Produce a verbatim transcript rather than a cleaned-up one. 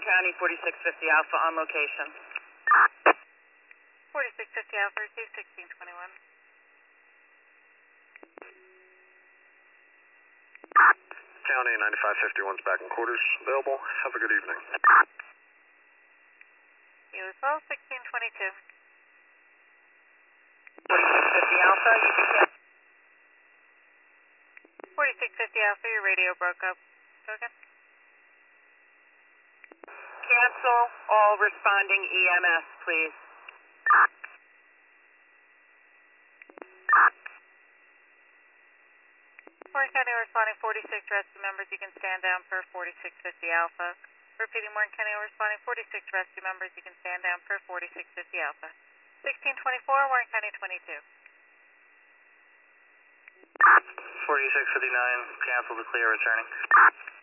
County, forty-six fifty Alpha on location. forty-six fifty Alpha, receive sixteen twenty-one. County, ninety-five fifty-one's back in quarters, available. Have a good evening. You as well, sixteen twenty-two. forty-six fifty Alpha, you can cancel. forty-six fifty Alpha, your radio broke up. Go again. Cancel all responding E M S, please. Morgan County responding forty-six rescue members, you can stand down per forty-six fifty Alpha. Repeating, Morgan County responding forty-six rescue members, you can stand down per forty-six fifty Alpha. sixteen twenty-four, Morgan County twenty-two. forty-six fifty-nine, cancel the clear, returning.